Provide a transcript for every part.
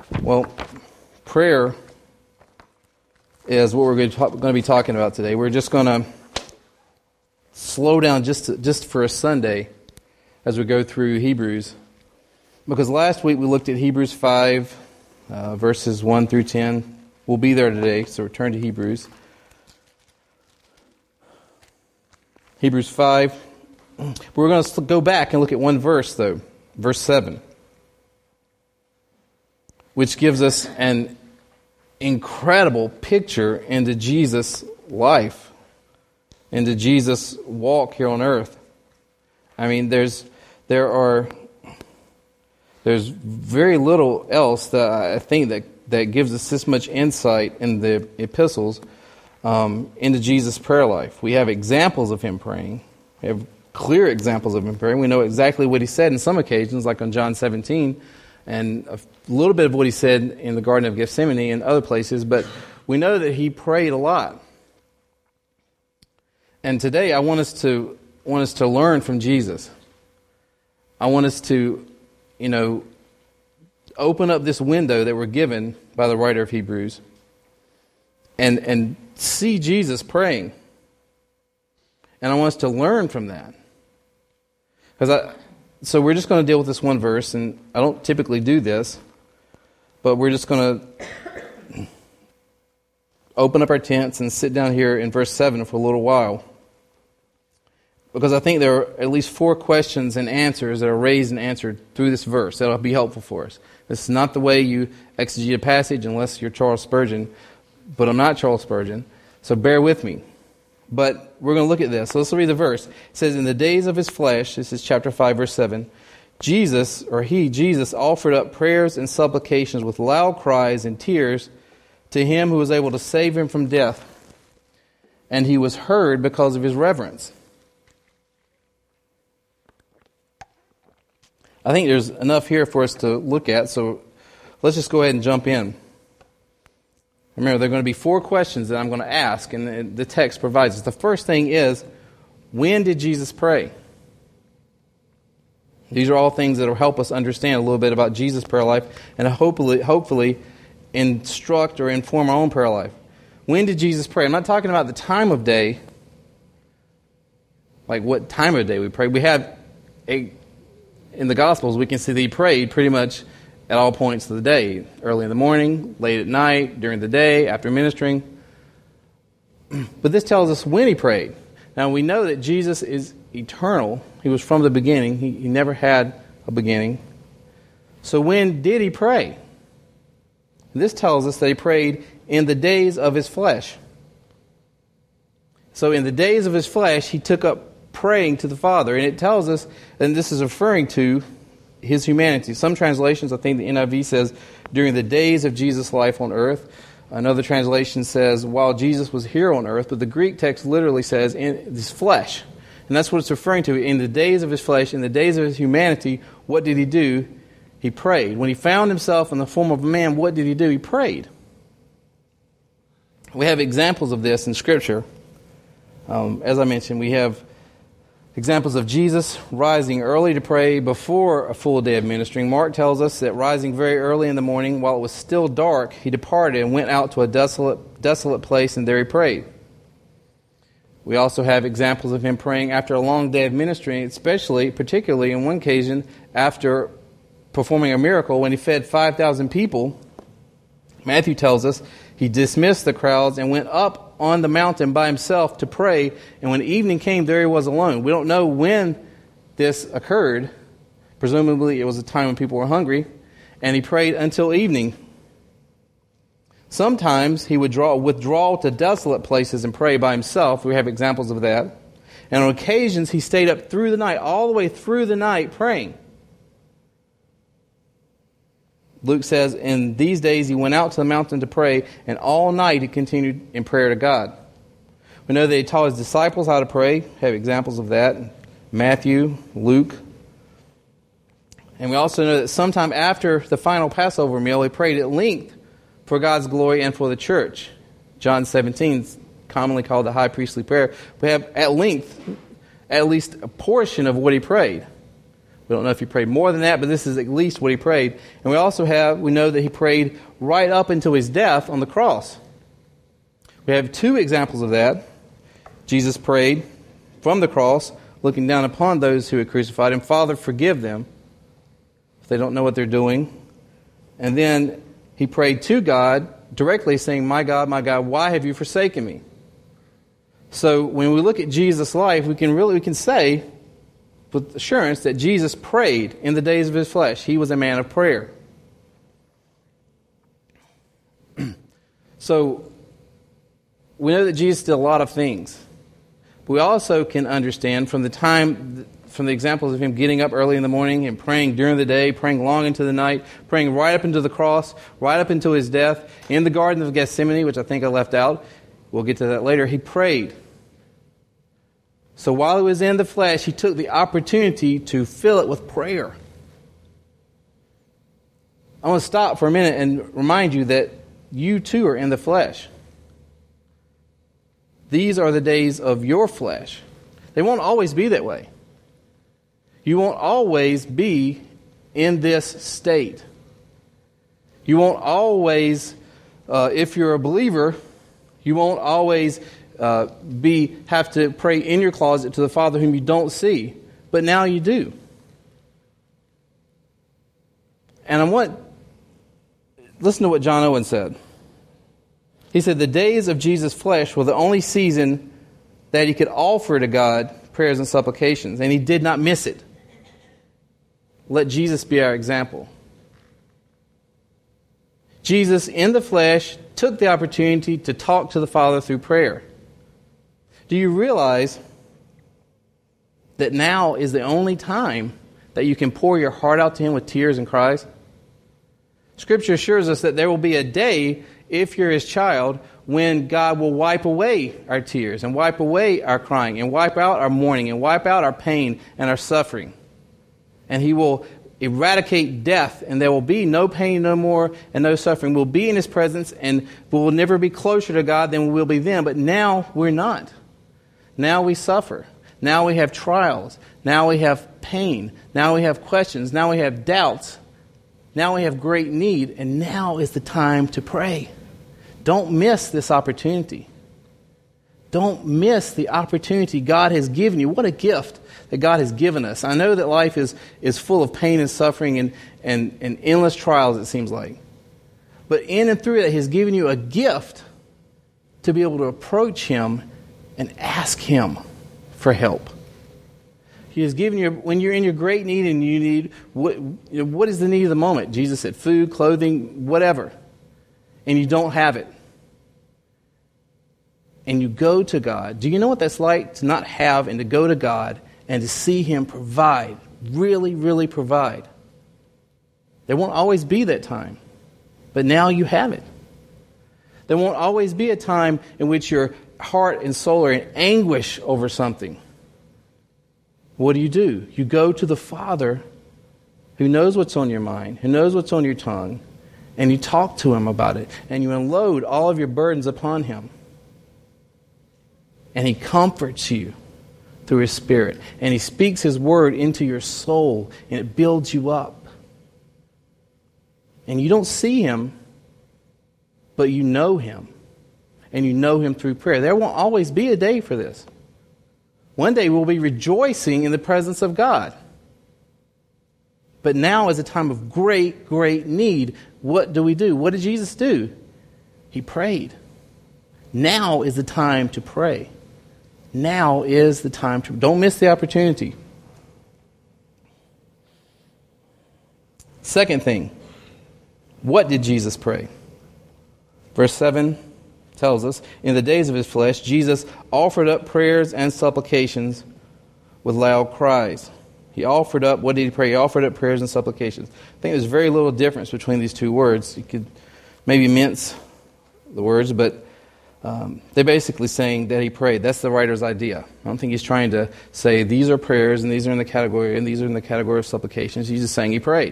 Well, prayer is what we're going to be talking about today. We're just going to slow down just for a Sunday as we go through Hebrews. Because last week we looked at Hebrews 5, verses 1 through 10. We'll be there today, so return to Hebrews. Hebrews 5. We're going to go back and look at one verse, though. Verse 7. Which gives us an incredible picture into Jesus' life, into Jesus' walk here on earth. I mean, there's very little else that I think that gives us this much insight in the epistles into Jesus' prayer life. We have examples of him praying. We have clear examples of him praying. We know exactly what he said in some occasions, like on John 17, and a little bit of what he said in the Garden of Gethsemane and other places, but we know that he prayed a lot. And today I want us to learn from Jesus. I want us to, open up this window that we're given by the writer of Hebrews and see Jesus praying. And I want us to learn from that. So we're just going to deal with this one verse, and I don't typically do this, but we're just going to open up our tents and sit down here in verse 7 for a little while. Because I think there are at least 4 questions and answers that are raised and answered through this verse that will be helpful for us. This is not the way you exegete a passage unless you're Charles Spurgeon, but I'm not Charles Spurgeon, so bear with me. But we're going to look at this. So let's read the verse. It says, in the days of his flesh, this is chapter 5, verse 7, Jesus offered up prayers and supplications with loud cries and tears to him who was able to save him from death. And he was heard because of his reverence. I think there's enough here for us to look at, so let's just go ahead and jump in. Remember, there are going to be 4 questions that I'm going to ask, and the text provides us. The first thing is, when did Jesus pray? These are all things that will help us understand a little bit about Jesus' prayer life and hopefully instruct or inform our own prayer life. When did Jesus pray? I'm not talking about the time of day, like what time of day we pray. We have, in the Gospels, we can see that he prayed pretty much at all points of the day, early in the morning, late at night, during the day, after ministering. But this tells us when he prayed. Now we know that Jesus is eternal. He was from the beginning. He never had a beginning. So when did he pray? This tells us that he prayed in the days of his flesh. So in the days of his flesh, he took up praying to the Father. And it tells us, and this is referring to his humanity. Some translations, I think the NIV says, during the days of Jesus' life on earth. Another translation says, while Jesus was here on earth. But the Greek text literally says, in his flesh. And that's what it's referring to. In the days of his flesh, in the days of his humanity, what did he do? He prayed. When he found himself in the form of a man, what did he do? He prayed. We have examples of this in Scripture. As I mentioned, we have examples of Jesus rising early to pray before a full day of ministering. Mark tells us that rising very early in the morning, while it was still dark, he departed and went out to a desolate place, and there he prayed. We also have examples of him praying after a long day of ministry, particularly in one occasion, after performing a miracle when he fed 5,000 people. Matthew tells us he dismissed the crowds and went up on the mountain by himself to pray, and when evening came, there he was alone. We don't know when this occurred. Presumably it was a time when people were hungry, and he prayed until evening. Sometimes he would withdraw to desolate places and pray by himself. We have examples of that. And on occasions he stayed up through the night, all the way through the night praying. Luke says, in these days he went out to the mountain to pray, and all night he continued in prayer to God. We know that he taught his disciples how to pray. We have examples of that. Matthew, Luke. And we also know that sometime after the final Passover meal, he prayed at length for God's glory and for the church. John 17 is commonly called the high priestly prayer. We have at length at least a portion of what he prayed. We don't know if he prayed more than that, but this is at least what he prayed. And we know that he prayed right up until his death on the cross. We have two examples of that. Jesus prayed from the cross, looking down upon those who had crucified him, Father, forgive them, if they don't know what they're doing. And then he prayed to God, directly saying, my God, why have you forsaken me? So when we look at Jesus' life, we can say with assurance that Jesus prayed in the days of his flesh. He was a man of prayer. So we know that Jesus did a lot of things. But we also can understand from the examples of him getting up early in the morning and praying during the day, praying long into the night, praying right up into the cross, right up into his death, in the Garden of Gethsemane, which I think I left out. We'll get to that later. He prayed. So while he was in the flesh, he took the opportunity to fill it with prayer. I want to stop for a minute and remind you that you too are in the flesh. These are the days of your flesh. They won't always be that way. You won't always be in this state. You won't always, if you're a believer, you won't always have to pray in your closet to the Father whom you don't see. But now you do. And listen to what John Owen said. He said, the days of Jesus' flesh were the only season that he could offer to God prayers and supplications, and he did not miss it. Let Jesus be our example. Jesus, in the flesh, took the opportunity to talk to the Father through prayer. Do you realize that now is the only time that you can pour your heart out to him with tears and cries? Scripture assures us that there will be a day, if you're his child, when God will wipe away our tears and wipe away our crying and wipe out our mourning and wipe out our pain and our suffering. And he will eradicate death, and there will be no pain no more and no suffering. We'll be in his presence, and we'll never be closer to God than we will be then. But now we're not. Now we suffer. Now we have trials. Now we have pain. Now we have questions. Now we have doubts. Now we have great need, and now is the time to pray. Don't miss this opportunity. Don't miss the opportunity God has given you. What a gift that God has given us. I know that life is full of pain and suffering and endless trials, it seems like. But in and through that, He has given you a gift to be able to approach Him and ask Him for help. He has given you, when you're in your great need and you need, what is the need of the moment? Jesus said food, clothing, whatever. And you don't have it. And you go to God. Do you know what that's like to not have and to go to God and to see Him provide, really, really provide? There won't always be that time, but now you have it. There won't always be a time in which your heart and soul are in anguish over something. What do? You go to the Father who knows what's on your mind, who knows what's on your tongue, and you talk to Him about it, and you unload all of your burdens upon Him. And He comforts you through His Spirit. And He speaks His word into your soul, and it builds you up. And you don't see Him, but you know Him. And you know Him through prayer. There won't always be a day for this. One day we'll be rejoicing in the presence of God. But now is a time of great, great need. What do we do? What did Jesus do? He prayed. Now is the time to pray. Now is the time to... Don't miss the opportunity. Second thing. What did Jesus pray? Verse 7 tells us, in the days of His flesh, Jesus offered up prayers and supplications with loud cries. He offered up, what did He pray? He offered up prayers and supplications. I think there's very little difference between these two words. You could maybe mince the words, but they're basically saying that He prayed. That's the writer's idea. I don't think he's trying to say these are prayers and these are in the category and these are in the category of supplications. He's just saying He prayed.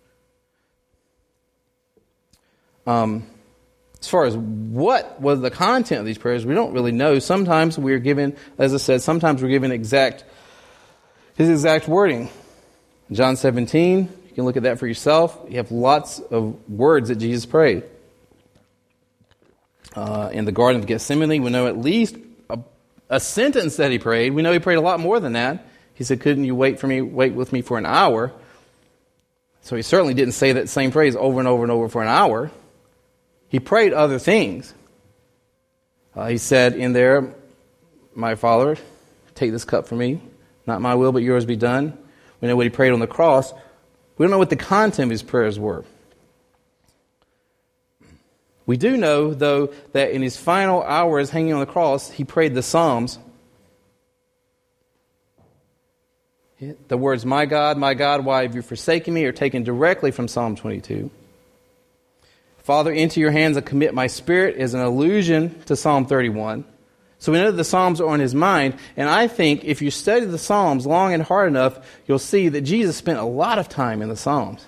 As far as what was the content of these prayers, we don't really know. Sometimes we're given, as I said, sometimes we're given his exact wording. John 17, you can look at that for yourself. You have lots of words that Jesus prayed. In the Garden of Gethsemane, we know at least a sentence that he prayed. We know he prayed a lot more than that. He said, couldn't you wait with me for an hour? So he certainly didn't say that same phrase over and over and over for an hour. He prayed other things. He said in there, my Father, take this cup from me. Not my will, but yours be done. We know what he prayed on the cross. We don't know what the content of his prayers were. We do know, though, that in his final hours hanging on the cross, he prayed the Psalms. The words, my God, why have you forsaken me?" are taken directly from Psalm 22. "Father, into your hands I commit my spirit" is an allusion to Psalm 31. So we know that the Psalms are on his mind, and I think if you study the Psalms long and hard enough, you'll see that Jesus spent a lot of time in the Psalms.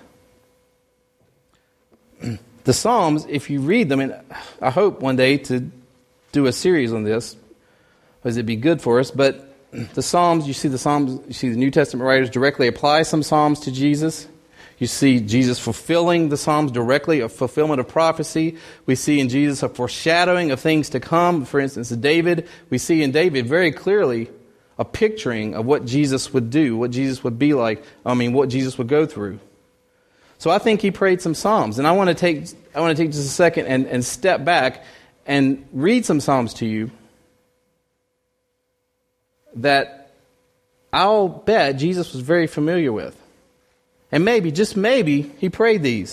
The Psalms, if you read them, and I hope one day to do a series on this, because it'd be good for us, but the Psalms, you see the New Testament writers directly apply some Psalms to Jesus. You see Jesus fulfilling the Psalms directly, a fulfillment of prophecy. We see in Jesus a foreshadowing of things to come. For instance, David, we see in David very clearly a picturing of what Jesus would do, what Jesus would be like, what Jesus would go through. So I think he prayed some Psalms. And I want to take just a second and step back and read some Psalms to you that I'll bet Jesus was very familiar with. And maybe, just maybe, he prayed these.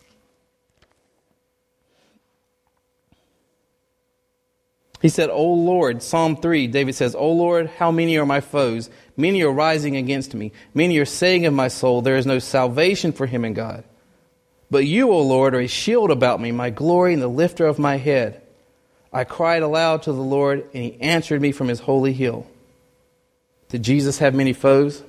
He said, "O Lord," Psalm 3, David says, "O Lord, how many are my foes? Many are rising against me. Many are saying of my soul, there is no salvation for him in God. But you, O Lord, are a shield about me, my glory and the lifter of my head. I cried aloud to the Lord, and he answered me from his holy hill." Did Jesus have many foes?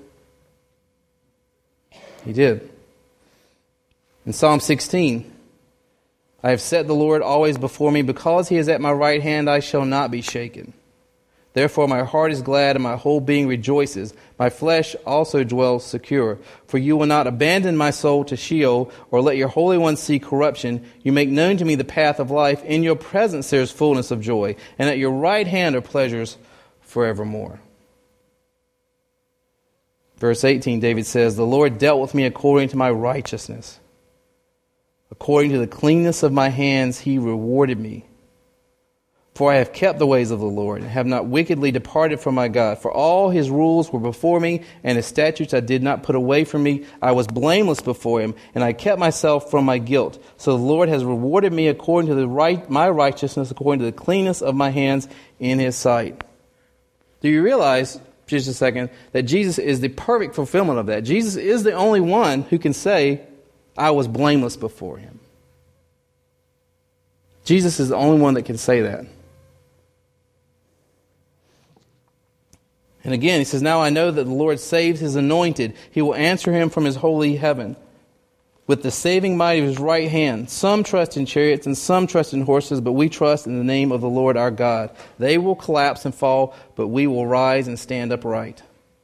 He did. In Psalm 16, "I have set the Lord always before me. Because he is at my right hand, I shall not be shaken. Therefore my heart is glad and my whole being rejoices. My flesh also dwells secure. For you will not abandon my soul to Sheol, or let your Holy One see corruption. You make known to me the path of life. In your presence there is fullness of joy, and at your right hand are pleasures forevermore." Verse 18, David says, "The Lord dealt with me according to my righteousness. According to the cleanness of my hands, he rewarded me. For I have kept the ways of the Lord, and have not wickedly departed from my God. For all his rules were before me, and his statutes I did not put away from me. I was blameless before him, and I kept myself from my guilt. So the Lord has rewarded me according to my righteousness, according to the cleanness of my hands in his sight." Do you realize, just a second, that Jesus is the perfect fulfillment of that? Jesus is the only one who can say, "I was blameless before him." Jesus is the only one that can say that. And again, he says, "Now I know that the Lord saves his anointed. He will answer him from his holy heaven with the saving might of his right hand. Some trust in chariots and some trust in horses, but we trust in the name of the Lord our God. They will collapse and fall, but we will rise and stand upright."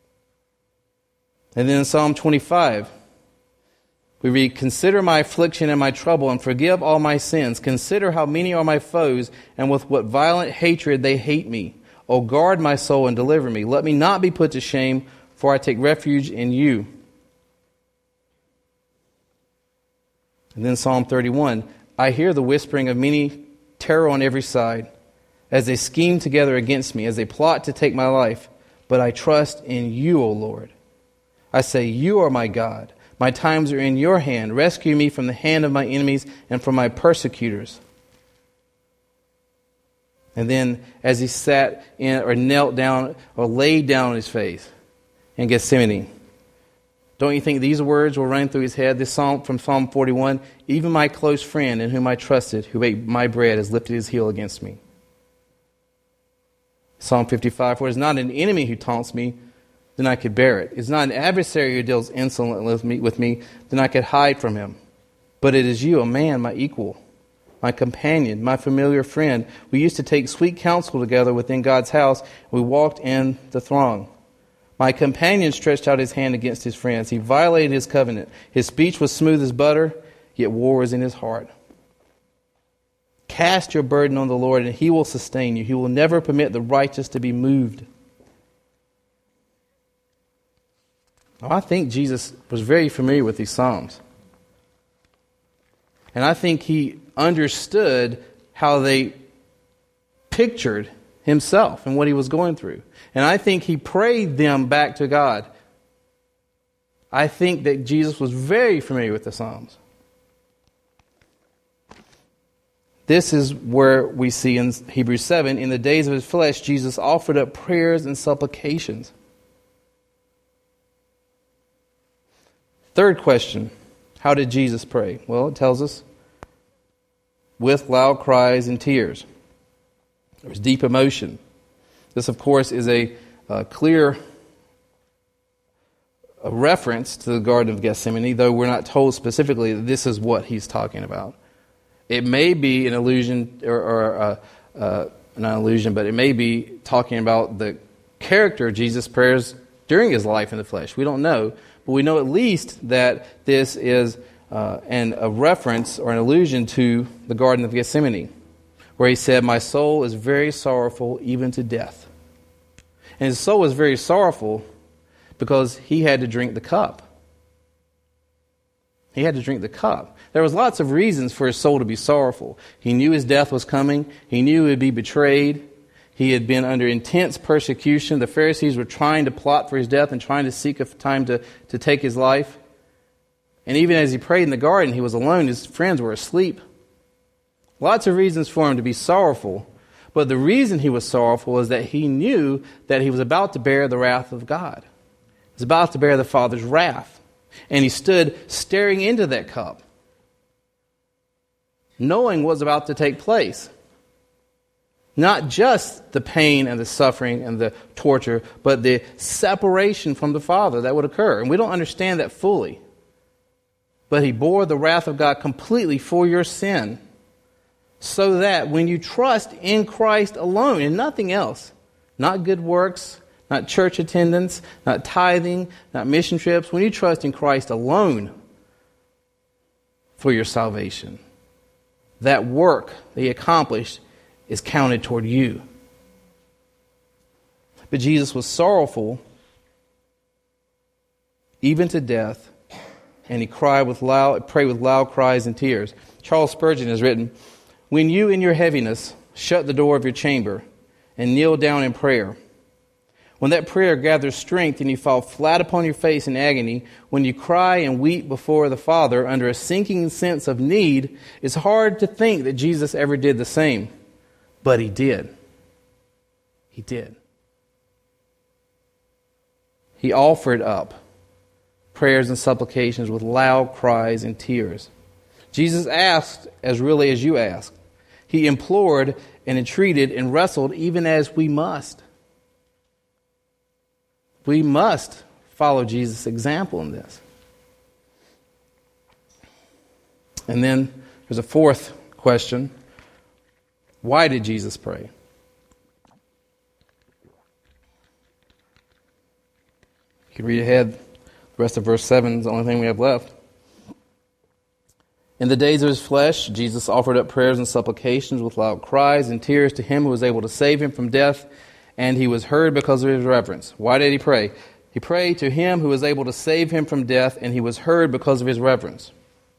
And then in Psalm 25, we read, "Consider my affliction and my trouble, and forgive all my sins. Consider how many are my foes, and with what violent hatred they hate me. O guard my soul and deliver me. Let me not be put to shame, for I take refuge in you." And then Psalm 31, "I hear the whispering of many, terror on every side, as they scheme together against me, as they plot to take my life. But I trust in you, O Lord. I say, you are my God. My times are in your hand. Rescue me from the hand of my enemies and from my persecutors." And then as he sat in, or knelt down, or laid down on his face in Gethsemane, don't you think these words will run through his head? This psalm from Psalm 41, "Even my close friend in whom I trusted, who ate my bread, has lifted his heel against me." Psalm 55, "For it is not an enemy who taunts me, then I could bear it. It is not an adversary who deals insolently with me, then I could hide from him. But it is you, a man, my equal, my companion, my familiar friend. We used to take sweet counsel together within God's house. We walked in the throng. My companion stretched out his hand against his friends. He violated his covenant. His speech was smooth as butter, yet war was in his heart. Cast your burden on the Lord, and he will sustain you. He will never permit the righteous to be moved. Now, I think Jesus was very familiar with these Psalms. And I think he understood how they pictured himself and what he was going through. And I think he prayed them back to God. I think that Jesus was very familiar with the Psalms. This is where we see in Hebrews 7, in the days of his flesh, Jesus offered up prayers and supplications. Third question, how did Jesus pray? Well, it tells us, with loud cries and tears. There was deep emotion. This, of course, is a clear reference to the Garden of Gethsemane, though we're not told specifically that this is what he's talking about. It may be an allusion, or not an allusion, but it may be talking about the character of Jesus' prayers during his life in the flesh. We don't know, but we know at least that this is a reference or an allusion to the Garden of Gethsemane, where he said, "My soul is very sorrowful, even to death." And his soul was very sorrowful because he had to drink the cup. He had to drink the cup. There was lots of reasons for his soul to be sorrowful. He knew his death was coming. He knew he would be betrayed. He had been under intense persecution. The Pharisees were trying to plot for his death and trying to seek a time to take his life. And even as he prayed in the garden, he was alone. His friends were asleep. Lots of reasons for him to be sorrowful. But the reason he was sorrowful is that he knew that he was about to bear the wrath of God. He was about to bear the Father's wrath. And he stood staring into that cup, knowing what was about to take place. Not just the pain and the suffering and the torture, but the separation from the Father that would occur. And we don't understand that fully. But he bore the wrath of God completely for your sin, so that when you trust in Christ alone and nothing else, not good works, not church attendance, not tithing, not mission trips, when you trust in Christ alone for your salvation, that work that he accomplished is counted toward you. But Jesus was sorrowful even to death, and he prayed with loud cries and tears. Charles Spurgeon has written, "When you in your heaviness shut the door of your chamber and kneel down in prayer, when that prayer gathers strength and you fall flat upon your face in agony, when you cry and weep before the Father under a sinking sense of need, it's hard to think that Jesus ever did the same. But he did. He did. He offered up prayers and supplications with loud cries and tears. Jesus asked as really as you ask. He implored and entreated and wrestled even as we must. We must follow Jesus' example in this. And then there's a fourth question. Why did Jesus pray? You can read ahead. The rest of verse 7 is the only thing we have left. In the days of his flesh, Jesus offered up prayers and supplications with loud cries and tears to him who was able to save him from death, and he was heard because of his reverence. Why did he pray? He prayed to him who was able to save him from death, and he was heard because of his reverence.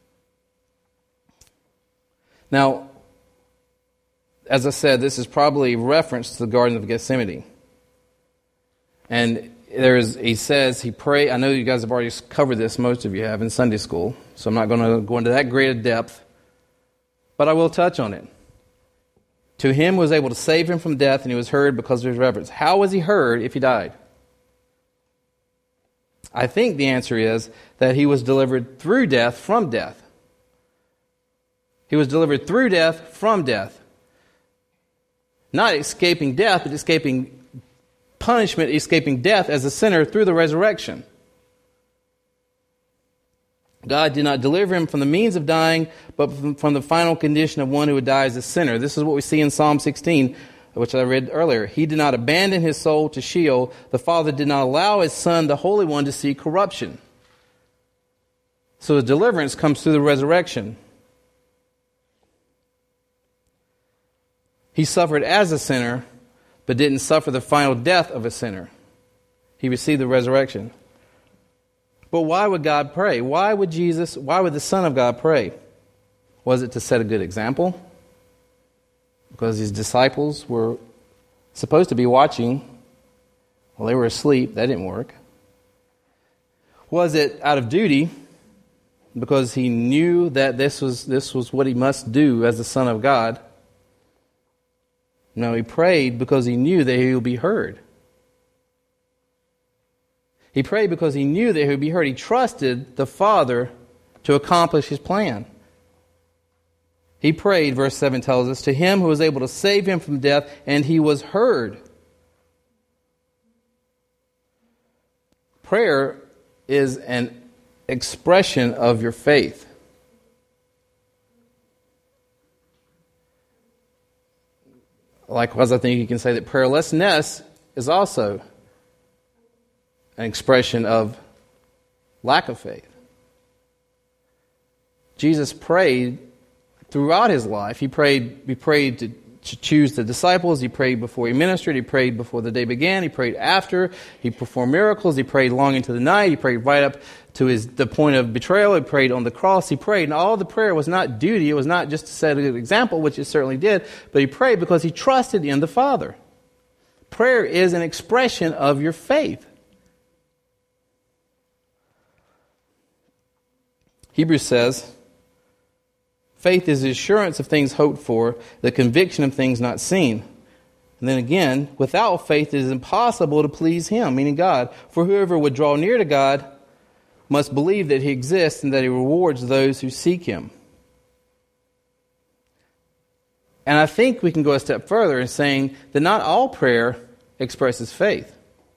Now, as I said, this is probably a reference to the Garden of Gethsemane. And he says he prayed. I know you guys have already covered this, most of you have, in Sunday school, so I'm not going to go into that great a depth, but I will touch on it. To him who was able to save him from death, and he was heard because of his reverence. How was he heard if he died? I think the answer is that he was delivered through death from death. He was delivered through death from death. Not escaping death, but escaping punishment, escaping death as a sinner through the resurrection. God did not deliver him from the means of dying, but from the final condition of one who would die as a sinner. This is what we see in Psalm 16. which I read earlier. He did not abandon his soul to Sheol. The Father did not allow his Son, the Holy One, to see corruption. So his deliverance comes through the resurrection. He suffered as a sinner, but didn't suffer the final death of a sinner. He received the resurrection. But why would God pray? Why would the Son of God pray? Was it to set a good example? Because his disciples were supposed to be watching. Well, they were asleep. That didn't work. Was it out of duty? Because he knew that this was what he must do as the Son of God? No, he prayed because he knew that he would be heard. He prayed because he knew that he would be heard. He trusted the Father to accomplish his plan. He prayed, verse 7 tells us, to him who was able to save him from death, and he was heard. Prayer is an expression of your faith. Likewise, I think you can say that prayerlessness is also an expression of lack of faith. Jesus prayed throughout his life. He prayed to choose the disciples. He prayed before he ministered. He prayed before the day began. He prayed after. He performed miracles. He prayed long into the night. He prayed right up to the point of betrayal. He prayed on the cross. He prayed. And all the prayer was not duty. It was not just to set a good example, which it certainly did. But he prayed because he trusted in the Father. Prayer is an expression of your faith. Hebrews says, faith is the assurance of things hoped for, the conviction of things not seen. And then again, without faith it is impossible to please him, meaning God. For whoever would draw near to God must believe that he exists and that he rewards those who seek him. And I think we can go a step further in saying that not all prayer expresses faith.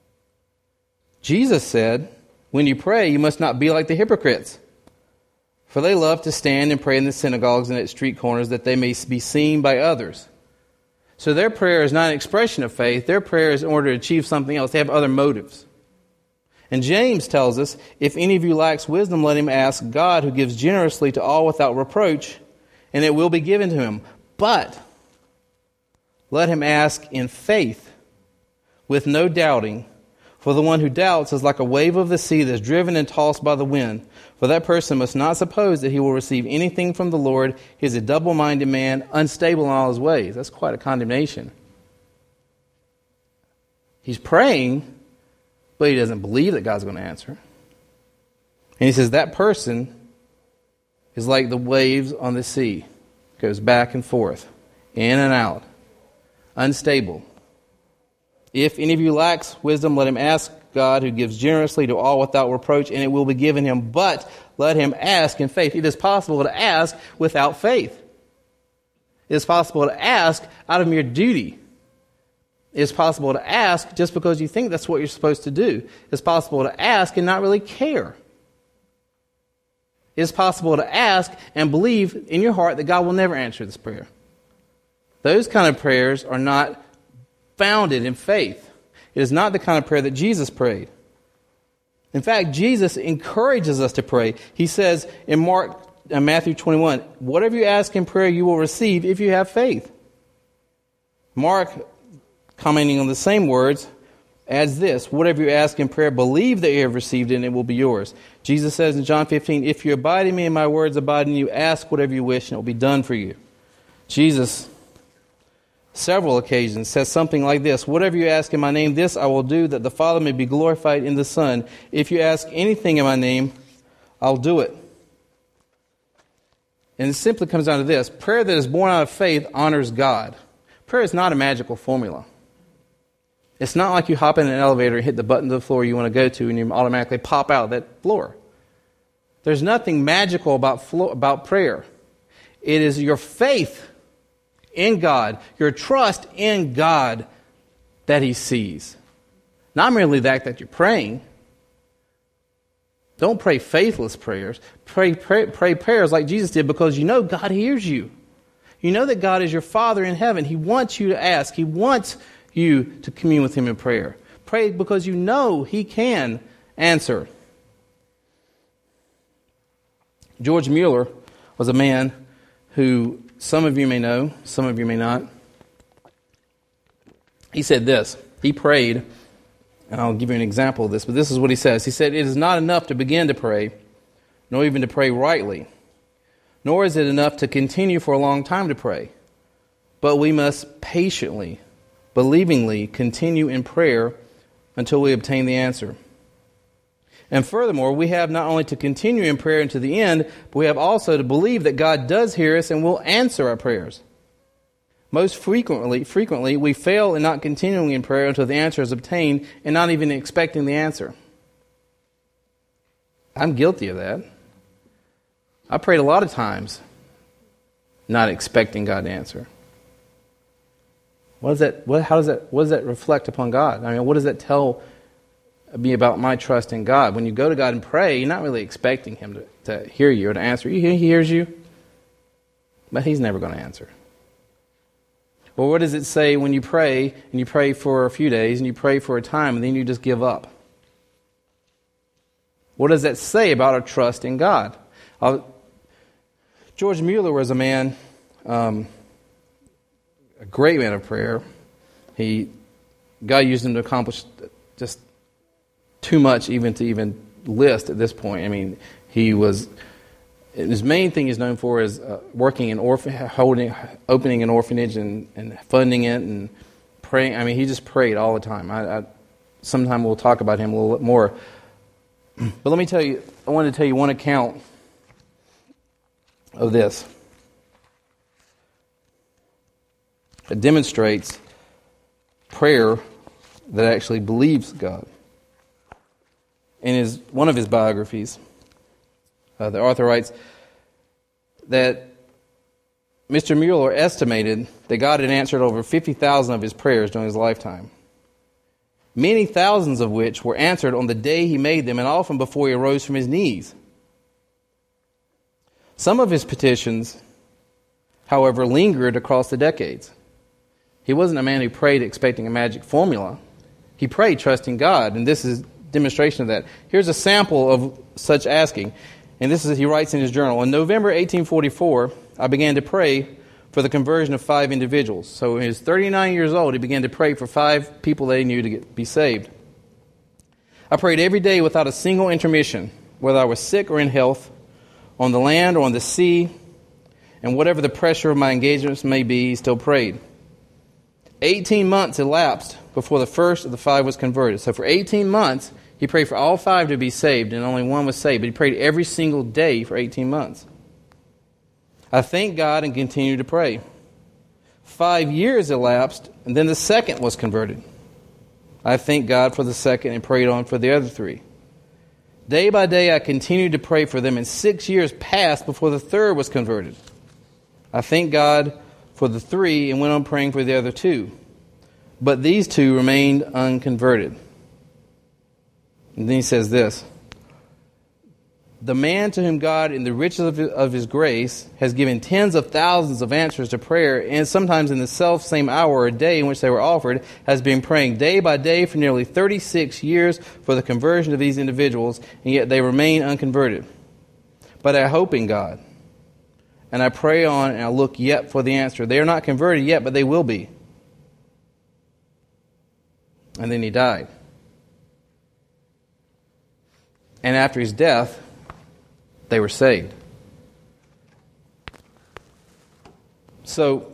Jesus said, when you pray, you must not be like the hypocrites. For they love to stand and pray in the synagogues and at street corners that they may be seen by others. So their prayer is not an expression of faith. Their prayer is in order to achieve something else. They have other motives. And James tells us, if any of you lacks wisdom, let him ask God, who gives generously to all without reproach, and it will be given to him. But let him ask in faith, with no doubting. For the one who doubts is like a wave of the sea that is driven and tossed by the wind. For that person must not suppose that he will receive anything from the Lord. He is a double-minded man, unstable in all his ways. That's quite a condemnation. He's praying, but he doesn't believe that God's going to answer. And he says that person is like the waves on the sea. Goes back and forth, in and out, unstable. If any of you lacks wisdom, let him ask God, who gives generously to all without reproach, and it will be given him. But let him ask in faith. It is possible to ask without faith. It is possible to ask out of mere duty. It is possible to ask just because you think that's what you're supposed to do. It's possible to ask and not really care. It is possible to ask and believe in your heart that God will never answer this prayer. Those kind of prayers are not founded in faith. It is not the kind of prayer that Jesus prayed. In fact, Jesus encourages us to pray. He says in Matthew 21, whatever you ask in prayer, you will receive if you have faith. Mark, commenting on the same words, adds this, whatever you ask in prayer, believe that you have received it and it will be yours. Jesus says in John 15, if you abide in me and my words abide in you, ask whatever you wish and it will be done for you. Jesus, several occasions, says something like this, whatever you ask in my name, this I will do, that the Father may be glorified in the Son. If you ask anything in my name, I'll do it. And it simply comes down to this, prayer that is born out of faith honors God. Prayer is not a magical formula. It's not like you hop in an elevator and hit the button to the floor you want to go to and you automatically pop out that floor. There's nothing magical about prayer. It is your faith in God, your trust in God that He sees. Not merely that you're praying. Don't pray faithless prayers. Pray prayers like Jesus did because you know God hears you. You know that God is your Father in heaven. He wants you to ask. He wants you to commune with Him in prayer. Pray because you know He can answer. George Mueller was a man who some of you may know, some of you may not. He said this. He prayed, and I'll give you an example of this, but this is what he says. He said, "It is not enough to begin to pray, nor even to pray rightly, nor is it enough to continue for a long time to pray, but we must patiently, believingly continue in prayer until we obtain the answer. And furthermore, we have not only to continue in prayer unto the end, but we have also to believe that God does hear us and will answer our prayers. Most frequently, we fail in not continuing in prayer until the answer is obtained and not even expecting the answer." I'm guilty of that. I prayed a lot of times not expecting God to answer. What does that reflect upon God? I mean, what does that tell me about my trust in God? When you go to God and pray, you're not really expecting Him to hear you or to answer you. He hears you, but He's never going to answer. Well, what does it say when you pray, and you pray for a few days, and you pray for a time, and then you just give up? What does that say about our trust in God? George Mueller was a man, a great man of prayer. God used him to accomplish just too much even to list at this point. I mean, his main thing he's known for is working in opening an orphanage and funding it and praying. I mean, he just prayed all the time. Sometime we'll talk about him a little bit more. But let me tell you, I wanted to tell you one account of this. It demonstrates prayer that actually believes God. In one of his biographies, the author writes that Mr. Mueller estimated that God had answered over 50,000 of his prayers during his lifetime, many thousands of which were answered on the day he made them and often before he arose from his knees. Some of his petitions, however, lingered across the decades. He wasn't a man who prayed expecting a magic formula. He prayed trusting God, and this is demonstration of that. Here's a sample of such asking, and this is, he writes in his journal, "In November 1844, I began to pray for the conversion of 5 individuals." So when he was 39 years old, he began to pray for 5 people that he knew to be saved. "I prayed every day without a single intermission, whether I was sick or in health, on the land or on the sea, and whatever the pressure of my engagements may be, he still prayed. 18 months elapsed before the first of the 5 was converted." So for 18 months, he prayed for all 5 to be saved, and only 1 was saved. But he prayed every single day for 18 months. "I thanked God and continued to pray. 5 years elapsed, and then the second was converted. I thanked God for the second and prayed on for the other 3. Day by day, I continued to pray for them, and 6 years passed before the third was converted. I thanked God for the 3 and went on praying for the other 2. But these 2 remained unconverted." And then he says this: "The man to whom God, in the riches of His grace, has given tens of thousands of answers to prayer, and sometimes in the self-same hour or day in which they were offered, has been praying day by day for nearly 36 years for the conversion of these individuals, and yet they remain unconverted. But I hope in God, and I pray on, and I look yet for the answer. They are not converted yet, but they will be." And then he died. And after his death, they were saved. So,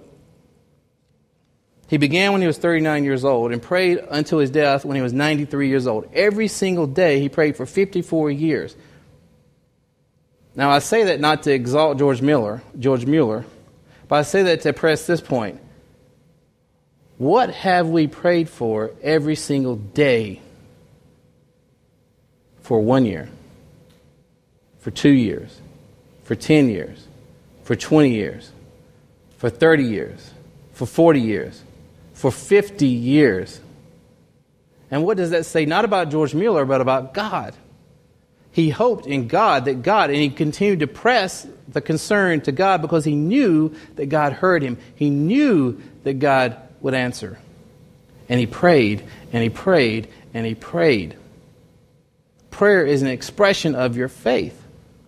he began when he was 39 years old and prayed until his death when he was 93 years old. Every single day he prayed for 54 years. Now, I say that not to exalt George Mueller, but I say that to press this point. What have we prayed for every single day for 1 year, for 2 years, for 10 years, for 20 years, for 30 years, for 40 years, for 50 years? And what does that say? Not about George Mueller, but about God. He hoped in God and he continued to press the concern to God because he knew that God heard him. He knew that God would answer. And he prayed, and he prayed, and he prayed. Prayer is an expression of your faith.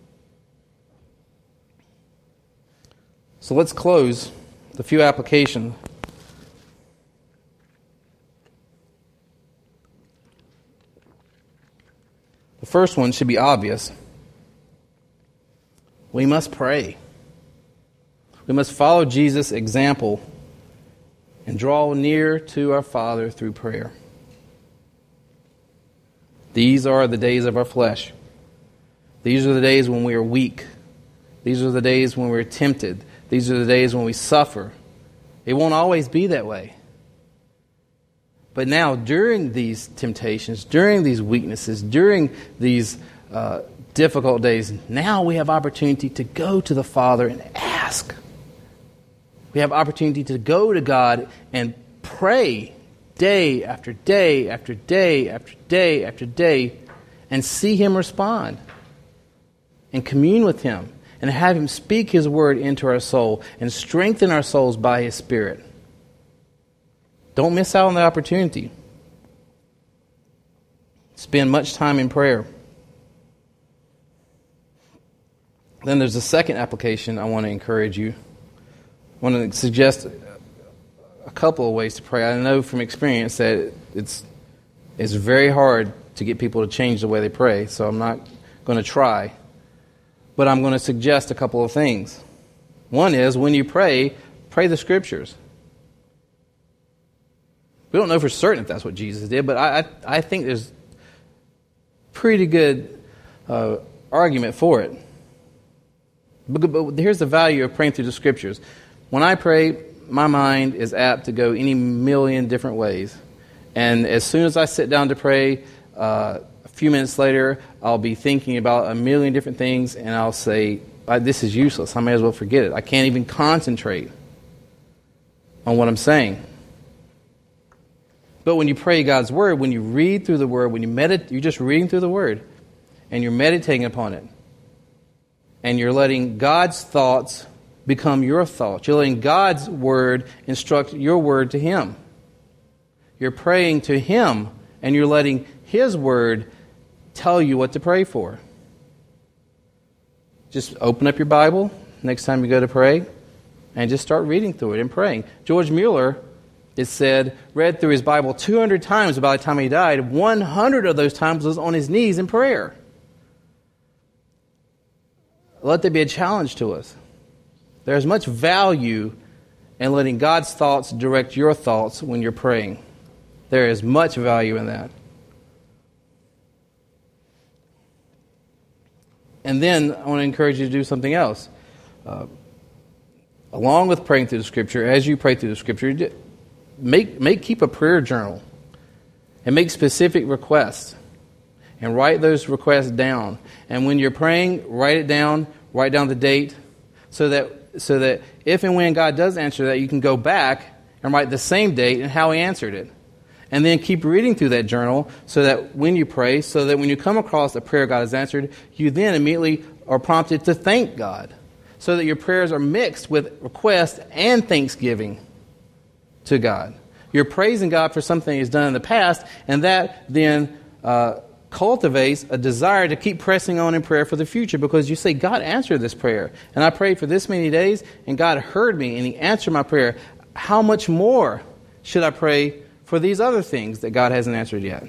So let's close with a few applications. The first one should be obvious. We must pray. We must follow Jesus' example and draw near to our Father through prayer. These are the days of our flesh. These are the days when we are weak. These are the days when we're tempted. These are the days when we suffer. It won't always be that way. But now, during these temptations, during these weaknesses, during these difficult days, now we have opportunity to go to the Father and ask. We have opportunity to go to God and pray day after day after day after day after day and see Him respond and commune with Him and have Him speak His word into our soul and strengthen our souls by His Spirit. Don't miss out on the opportunity. Spend much time in prayer. Then there's a second application I want to encourage you. I want to suggest a couple of ways to pray. I know from experience that it's very hard to get people to change the way they pray, so I'm not going to try. But I'm going to suggest a couple of things. One is, when you pray, pray the Scriptures. We don't know for certain if that's what Jesus did, but I think there's pretty good argument for it. But here's the value of praying through the Scriptures. When I pray, my mind is apt to go any million different ways. And as soon as I sit down to pray, a few minutes later, I'll be thinking about a million different things, and I'll say, this is useless. I may as well forget it. I can't even concentrate on what I'm saying. But when you pray God's Word, when you read through the Word, when you meditate, you're just reading through the Word, and you're meditating upon it, and you're letting God's thoughts become your thoughts. You're letting God's Word instruct your word to Him. You're praying to Him, and you're letting His Word tell you what to pray for. Just open up your Bible next time you go to pray, and just start reading through it and praying. George Mueller, it said, read through his Bible 200 times by the time he died. 100 of those times was on his knees in prayer. Let that be a challenge to us. There's much value in letting God's thoughts direct your thoughts when you're praying. There is much value in that. And then I want to encourage you to do something else. Along with praying through the Scripture, as you pray through the Scripture, keep a prayer journal and make specific requests and write those requests down. And when you're praying, write down the date so that if and when God does answer that, you can go back and write the same date and how He answered it. And then keep reading through that journal so that when you pray, so that when you come across a prayer God has answered, you then immediately are prompted to thank God, so that your prayers are mixed with request and thanksgiving to God. You're praising God for something He's done in the past, and that then cultivates a desire to keep pressing on in prayer for the future, because you say, God answered this prayer, and I prayed for this many days, and God heard me, and He answered my prayer. How much more should I pray for these other things that God hasn't answered yet?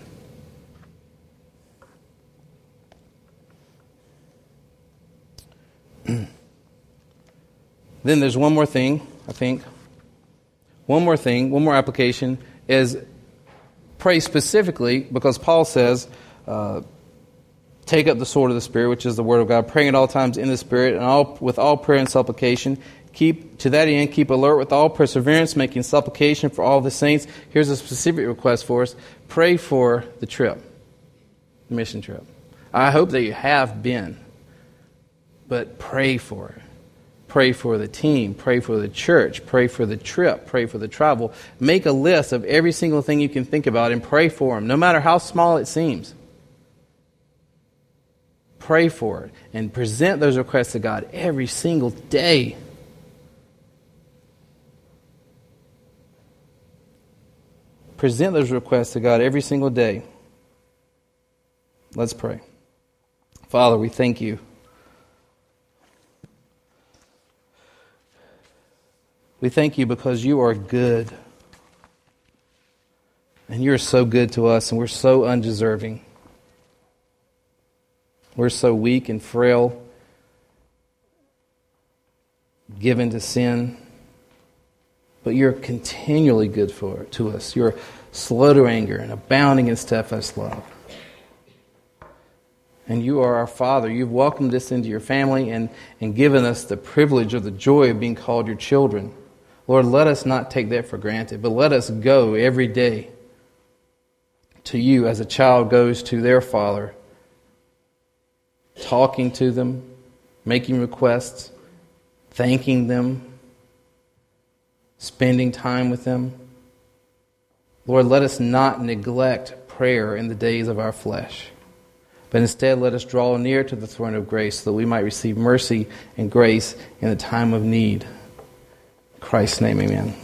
Then there's one more thing, I think. One more application is pray specifically, because Paul says, take up the sword of the Spirit, which is the Word of God, praying at all times in the Spirit, and with all prayer and supplication. To that end, keep alert with all perseverance, making supplication for all the saints. Here's a specific request for us. Pray for the trip, the mission trip. I hope that you have been, but pray for it. Pray for the team. Pray for the church. Pray for the trip. Pray for the travel. Make a list of every single thing you can think about and pray for them, no matter how small it seems. pray for it and present those requests to God every single day. Present those requests to God every single day. Let's pray. Father, we thank you. We thank you because you are good. And you're so good to us, and we're so undeserving. We're so weak and frail, given to sin. But you're continually good to us. You're slow to anger and abounding in steadfast love. And you are our Father. You've welcomed us into your family and given us the privilege or the joy of being called your children. Lord, let us not take that for granted, but let us go every day to you as a child goes to their father, talking to them, making requests, thanking them, spending time with them. Lord, let us not neglect prayer in the days of our flesh, but instead let us draw near to the throne of grace so that we might receive mercy and grace in the time of need. In Christ's name, amen.